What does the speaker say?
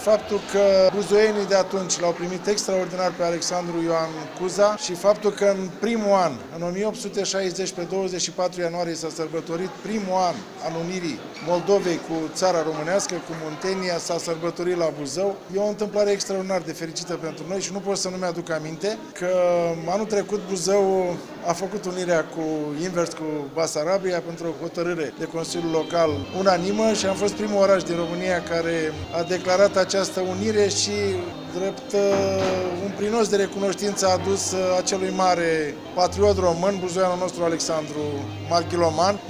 faptul că buzoienii de atunci l-au primit extraordinar pe Alexandru Ioan Cuza și faptul că în primul an, în 1860, pe 24 ianuarie, s-a sărbătorit primul an al unirii Moldovei cu țara românească, cu Muntenia, s-a sărbătorit la Buzău. E o întâmplare extraordinar de fericită pentru noi și nu pot să nu mi-aduc aminte că anul trecut Buzău a făcut unirea invers cu Basarabia pentru o hotărâre de Consiliul Local unanimă și am fost primul oraș din România care a declarat această unire și drept un prinos de recunoștință a adus acelui mare patriot român, buzoianul nostru Alexandru Marghiloman.